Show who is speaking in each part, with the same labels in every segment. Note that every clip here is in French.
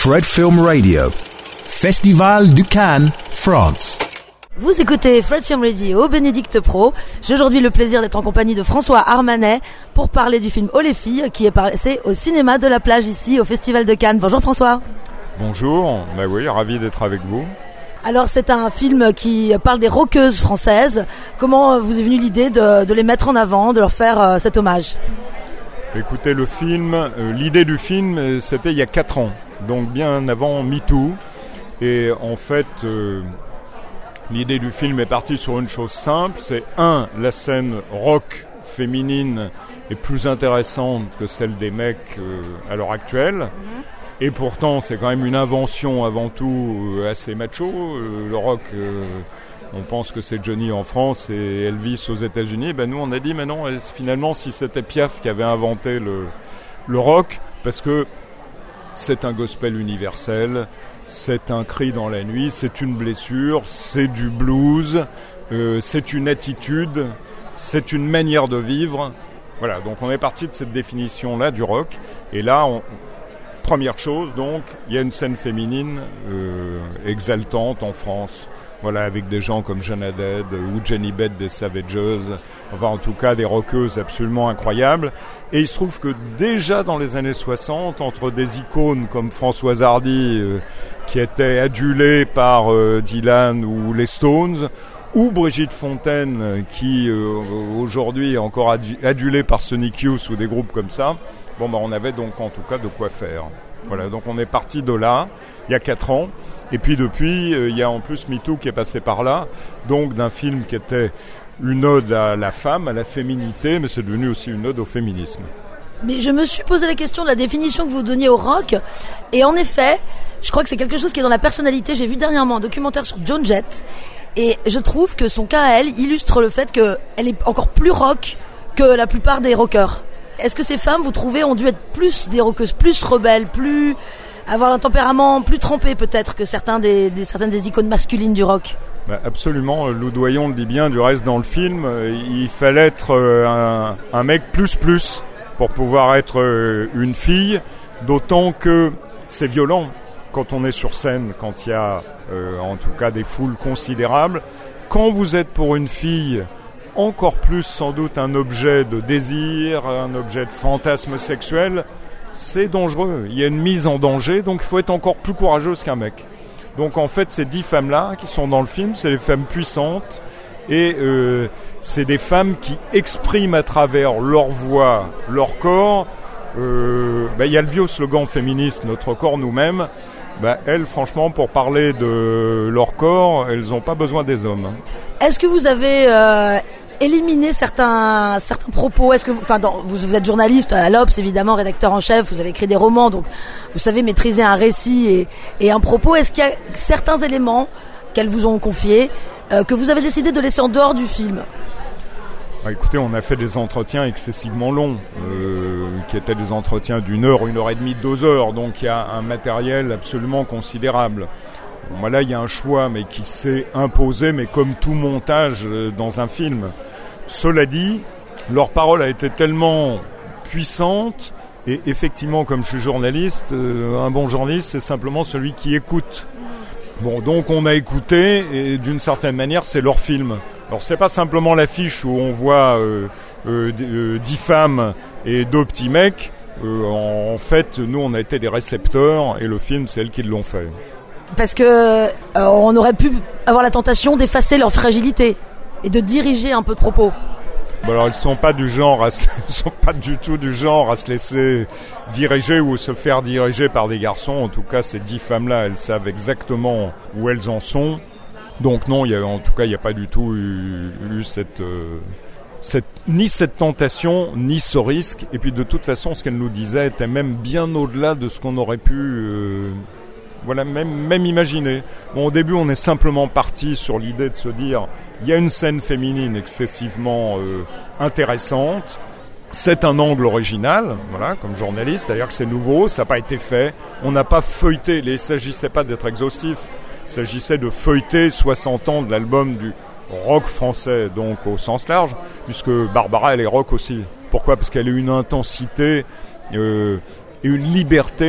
Speaker 1: Fred Film Radio, Festival du Cannes, France.
Speaker 2: Vous écoutez Fred Film Radio, Bénédicte Pro. J'ai aujourd'hui le plaisir d'être en compagnie de François Armanet pour parler du film Oh les filles qui est passé au cinéma de la plage ici au Festival de Cannes. Bonjour François.
Speaker 3: Bonjour, oui, ravi d'être avec vous.
Speaker 2: Alors c'est un film qui parle des rockeuses françaises. Comment vous est venue l'idée de les mettre en avant, de leur faire cet hommage ?
Speaker 3: Écoutez, l'idée du film, c'était il y a 4 ans, donc bien avant MeToo. Et en fait, l'idée du film est partie sur une chose simple, c'est la scène rock féminine est plus intéressante que celle des mecs à l'heure actuelle. Et pourtant, c'est quand même une invention avant tout assez macho. Le rock, on pense que c'est Johnny en France et Elvis aux États-Unis. Nous, on a dit, mais non, finalement, si c'était Piaf qui avait inventé le rock, parce que c'est un gospel universel, c'est un cri dans la nuit, c'est une blessure, c'est du blues, c'est une attitude, c'est une manière de vivre. Voilà, donc on est parti de cette définition-là du rock. Et là, première chose, donc, il y a une scène féminine exaltante en France. Voilà, avec des gens comme Jeanne Haddad ou Jenny Beth des Savages, enfin en tout cas des rockeuses absolument incroyables. Et il se trouve que déjà dans les années 60, entre des icônes comme Françoise Hardy, qui était adulée par Dylan ou les Stones, ou Brigitte Fontaine, qui aujourd'hui est encore adulée par Sonic Youth ou des groupes comme ça, on avait donc en tout cas de quoi faire. Voilà, donc on est parti de là, il y a 4 ans. Et puis depuis, il y a en plus MeToo qui est passé par là, donc d'un film qui était une ode à la femme, à la féminité, mais c'est devenu aussi une ode au féminisme.
Speaker 2: Mais je me suis posé la question de la définition que vous donniez au rock, et en effet, je crois que c'est quelque chose qui est dans la personnalité. J'ai vu dernièrement un documentaire sur Joan Jett, et je trouve que son cas à elle illustre le fait qu'elle est encore plus rock que la plupart des rockers. Est-ce que ces femmes, vous trouvez, ont dû être plus des rockeuses, plus rebelles, plus avoir un tempérament plus trempé peut-être que certaines des icônes masculines du rock?
Speaker 3: Absolument, Lou Doyon le dit bien, du reste dans le film, il fallait être un mec plus pour pouvoir être une fille, d'autant que c'est violent quand on est sur scène, quand il y a en tout cas des foules considérables. Quand vous êtes pour une fille, encore plus sans doute un objet de désir, un objet de fantasme sexuel, c'est dangereux. Il y a une mise en danger, donc il faut être encore plus courageuse qu'un mec. Donc en fait, ces 10 femmes-là qui sont dans le film, c'est des femmes puissantes et c'est des femmes qui expriment à travers leur voix, leur corps. Il y a le vieux slogan féministe, notre corps nous-mêmes. Elles, franchement, pour parler de leur corps, elles n'ont pas besoin des hommes.
Speaker 2: Est-ce que vous avez éliminer certains propos? Est-ce que vous êtes journaliste à l'Obs, évidemment, rédacteur en chef, vous avez écrit des romans, donc vous savez maîtriser un récit et un propos. Est-ce qu'il y a certains éléments qu'elles vous ont confiés que vous avez décidé de laisser en dehors du film?
Speaker 3: Écoutez, on a fait des entretiens excessivement longs, qui étaient des entretiens d'1 heure, 1 heure et demie, 2 heures, donc il y a un matériel absolument considérable. Là, il y a un choix, mais qui s'est imposé, mais comme tout montage dans un film. Cela dit, leur parole a été tellement puissante, et effectivement, comme je suis journaliste, un bon journaliste, c'est simplement celui qui écoute. Donc on a écouté, et d'une certaine manière, c'est leur film. Alors, c'est pas simplement l'affiche où on voit 10 femmes et 2 petits mecs. En fait, nous, on a été des récepteurs, et le film, c'est elles qui l'ont fait.
Speaker 2: Parce que on aurait pu avoir la tentation d'effacer leur fragilité et de diriger un peu de propos.
Speaker 3: Alors elles sont pas du tout du genre à se laisser diriger ou se faire diriger par des garçons. En tout cas, ces 10 femmes-là, elles savent exactement où elles en sont. Donc non, il n'y a pas du tout eu ni cette tentation, ni ce risque. Et puis de toute façon, ce qu'elle nous disait était même bien au-delà de ce qu'on aurait pu même imaginer. Au début, on est simplement parti sur l'idée de se dire, il y a une scène féminine excessivement intéressante. C'est un angle original, comme journaliste. D'ailleurs que c'est nouveau, ça n'a pas été fait. On n'a pas feuilleté, il ne s'agissait pas d'être exhaustif. Il s'agissait de feuilleter 60 ans de l'album du rock français, donc au sens large, puisque Barbara, elle est rock aussi. Pourquoi ? Parce qu'elle a une intensité et une liberté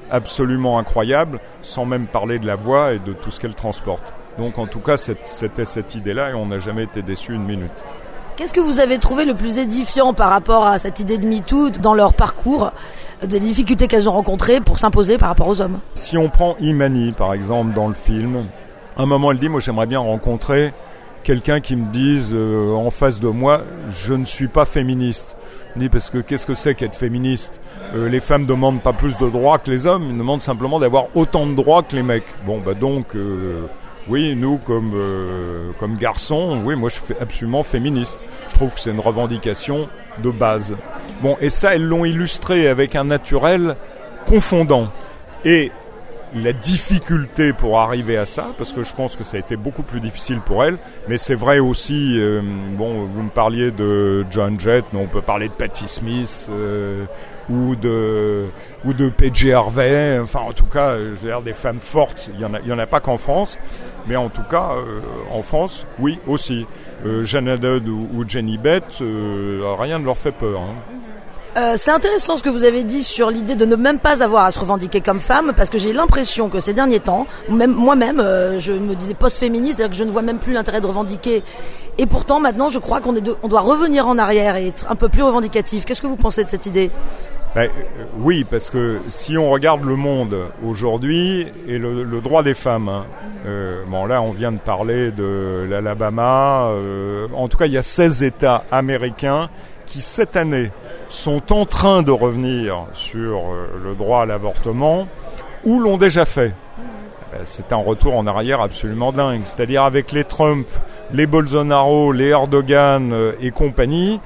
Speaker 3: absolument incroyable, sans même parler de la voix et de tout ce qu'elle transporte. Donc en tout cas, c'était cette idée-là et on n'a jamais été déçus une minute.
Speaker 2: Qu'est-ce que vous avez trouvé le plus édifiant par rapport à cette idée de MeToo dans leur parcours, des difficultés qu'elles ont rencontrées pour s'imposer par rapport aux hommes?
Speaker 3: Si on prend Imani, par exemple, dans le film, à un moment, elle dit « Moi, j'aimerais bien rencontrer quelqu'un qui me dise en face de moi, je ne suis pas féministe. » Elle dit « Parce que qu'est-ce que c'est qu'être féministe ? Les femmes ne demandent pas plus de droits que les hommes, ils demandent simplement d'avoir autant de droits que les mecs. » Bon, bah donc... oui, nous, comme garçons, oui, moi je suis absolument féministe. Je trouve que c'est une revendication de base. Bon, et ça, elles l'ont illustré avec un naturel confondant. Et la difficulté pour arriver à ça, parce que je pense que ça a été beaucoup plus difficile pour elles, mais c'est vrai aussi, bon, vous me parliez de Joan Jett, mais on peut parler de Patti Smith, ou de P.J. Harvey, enfin en tout cas, je veux dire des femmes fortes, il y en a pas qu'en France, mais en tout cas en France, oui aussi. Jane Haddad ou Jenny Beth, rien ne leur fait peur.
Speaker 2: C'est intéressant ce que vous avez dit sur l'idée de ne même pas avoir à se revendiquer comme femme, parce que j'ai l'impression que ces derniers temps, même moi-même, je me disais post-féministe, c'est-à-dire que je ne vois même plus l'intérêt de revendiquer. Et pourtant, maintenant, je crois qu'on doit revenir en arrière et être un peu plus revendicatif. Qu'est-ce que vous pensez de cette idée ?
Speaker 3: Oui, parce que si on regarde le monde aujourd'hui et le droit des femmes, bon là on vient de parler de l'Alabama, en tout cas il y a 16 États américains qui cette année sont en train de revenir sur le droit à l'avortement ou l'ont déjà fait. C'est un retour en arrière absolument dingue, c'est-à-dire avec les Trump, les Bolsonaro, les Erdogan et compagnie,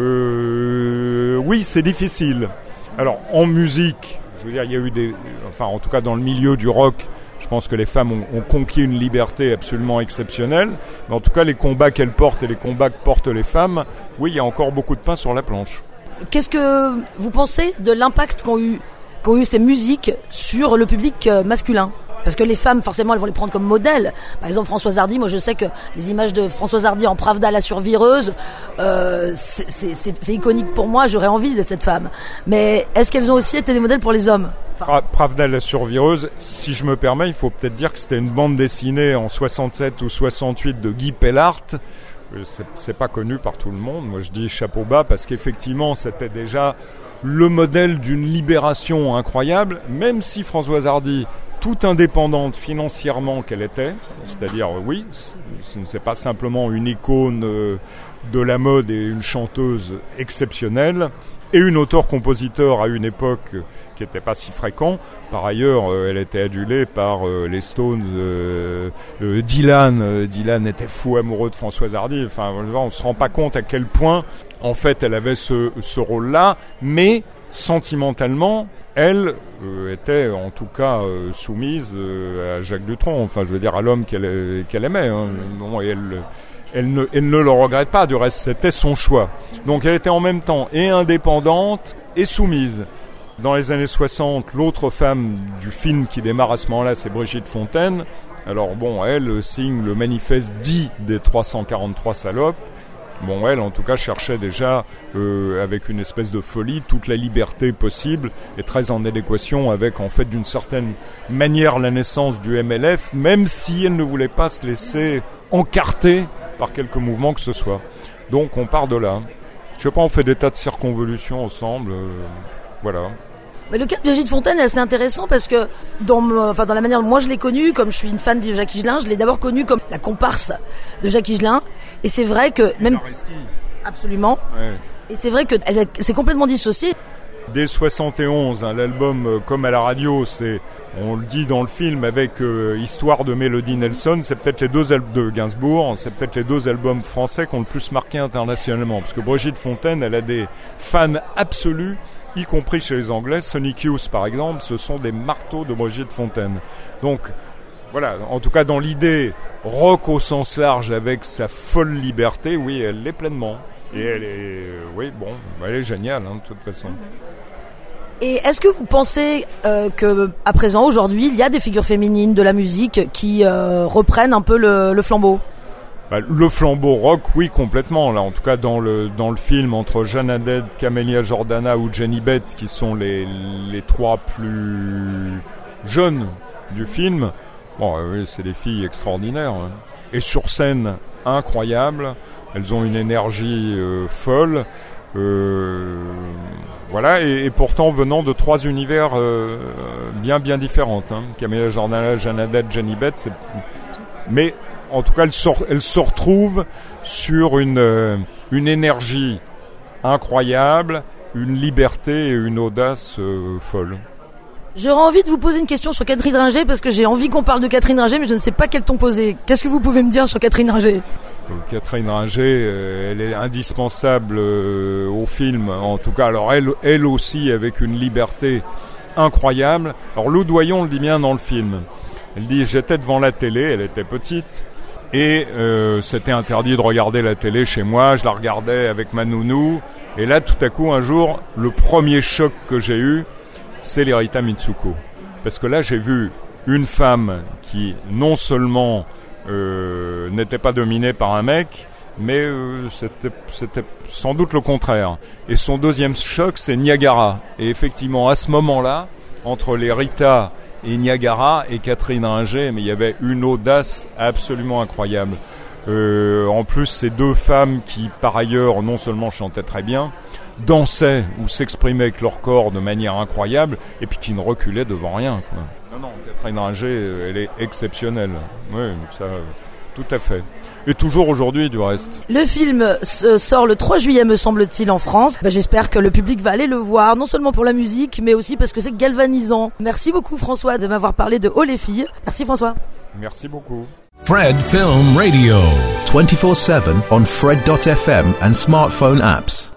Speaker 3: oui c'est difficile. Alors, en musique, je veux dire, il y a eu enfin, en tout cas dans le milieu du rock, je pense que les femmes ont conquis une liberté absolument exceptionnelle. Mais en tout cas, les combats qu'elles portent et les combats que portent les femmes, oui, il y a encore beaucoup de pain sur la planche.
Speaker 2: Qu'est-ce que vous pensez de l'impact qu'ont eu ces musiques sur le public masculin ? Parce que les femmes, forcément, elles vont les prendre comme modèle. Par exemple, Françoise Hardy, moi je sais que les images de Françoise Hardy en Pravda, la survireuse, c'est iconique pour moi, j'aurais envie d'être cette femme. Mais est-ce qu'elles ont aussi été des modèles pour les hommes ?
Speaker 3: Pravda, la survireuse, si je me permets, il faut peut-être dire que c'était une bande dessinée en 67 ou 68 de Guy Pellart. C'est pas connu par tout le monde. Moi je dis chapeau bas parce qu'effectivement c'était déjà le modèle d'une libération incroyable, même si Françoise Hardy, toute indépendante financièrement qu'elle était, c'est-à-dire oui, ce n'est pas simplement une icône de la mode et une chanteuse exceptionnelle, et une auteure-compositeur à une époque qui n'était pas si fréquent. Par ailleurs, elle était adulée par les Stones, Dylan. Dylan était fou amoureux de Françoise Hardy. Enfin, on ne se rend pas compte à quel point, en fait, elle avait ce rôle-là, mais sentimentalement, elle était en tout cas soumise à Jacques Dutronc, enfin je veux dire à l'homme qu'elle aimait. Hein. Bon, et elle ne le regrette pas, du reste c'était son choix. Donc elle était en même temps et indépendante et soumise. Dans les années 60, l'autre femme du film qui démarre à ce moment-là, c'est Brigitte Fontaine. Alors bon, elle signe le manifeste dit des 343 salopes. Bon, elle, en tout cas, cherchait déjà, avec une espèce de folie, toute la liberté possible et très en adéquation avec, en fait, d'une certaine manière, la naissance du MLF, même si elle ne voulait pas se laisser encarter par quelque mouvement que ce soit. Donc, on part de là. Je sais pas, on fait des tas de circonvolutions ensemble, voilà.
Speaker 2: Mais le cas de Brigitte Fontaine est assez intéressant parce que dans la manière dont moi je l'ai connue, comme je suis une fan de Jacques Higelin, je l'ai d'abord connue comme la comparse de Jacques Higelin. Et c'est vrai que même absolument. Ouais. Et c'est vrai que elle s'est complètement dissociée.
Speaker 3: Dès 71, hein, l'album Comme à la radio, on le dit dans le film avec Histoire de Mélodie Nelson, c'est peut-être les deux albums de Gainsbourg, c'est peut-être les deux albums français qui ont le plus marqué internationalement. Parce que Brigitte Fontaine, elle a des fans absolus, y compris chez les Anglais. Sonic Youth, par exemple, ce sont des marteaux de Brigitte Fontaine. Donc, voilà, en tout cas dans l'idée rock au sens large avec sa folle liberté, oui, elle l'est pleinement. Et elle est, elle est géniale, hein, de toute façon.
Speaker 2: Et est-ce que vous pensez que à présent, aujourd'hui, il y a des figures féminines de la musique qui reprennent un peu le flambeau ?
Speaker 3: Le flambeau rock, oui, complètement. Là, en tout cas, dans le film, entre Jeanne Haddad, Camélia Jordana ou Jenny Beth, qui sont les trois plus jeunes du film, bon, oui, c'est des filles extraordinaires. Hein. Et sur scène, incroyable. Elles ont une énergie folle. Voilà, et pourtant venant de trois univers bien différents. Hein. Camélia Jordana, Jeanne Haddad, Jenny Beth, mais en tout cas, elle se retrouve sur une énergie incroyable, une liberté et une audace folle.
Speaker 2: J'aurais envie de vous poser une question sur Catherine Ringer parce que j'ai envie qu'on parle de Catherine Ringer, mais je ne sais pas quel ton poser. Qu'est-ce que vous pouvez me dire sur Catherine Ringer ?
Speaker 3: Catherine Ringer, elle est indispensable au film. En tout cas, alors elle aussi avec une liberté incroyable. Alors Lou Doyon le dit bien dans le film. Elle dit, j'étais devant la télé, elle était petite. Et c'était interdit de regarder la télé chez moi, je la regardais avec ma nounou. Et là, tout à coup, un jour, le premier choc que j'ai eu, c'est l'Erita Mitsuko. Parce que là, j'ai vu une femme qui, non seulement n'était pas dominée par un mec, mais c'était sans doute le contraire. Et son deuxième choc, c'est Niagara. Et effectivement, à ce moment-là, entre l'Erita et Niagara et Catherine Ringer, mais il y avait une audace absolument incroyable. En plus, ces deux femmes qui, par ailleurs, non seulement chantaient très bien, dansaient ou s'exprimaient avec leur corps de manière incroyable, et puis qui ne reculaient devant rien, quoi. Non, Catherine Ringer, elle est exceptionnelle. Oui, ça, tout à fait. Et toujours aujourd'hui, du reste.
Speaker 2: Le film sort le 3 juillet, me semble-t-il, en France. J'espère que le public va aller le voir, non seulement pour la musique, mais aussi parce que c'est galvanisant. Merci beaucoup, François, de m'avoir parlé de Oh les filles. Merci, François.
Speaker 3: Merci beaucoup.
Speaker 1: Fred Film Radio. 24/7 on Fred.fm and smartphone apps.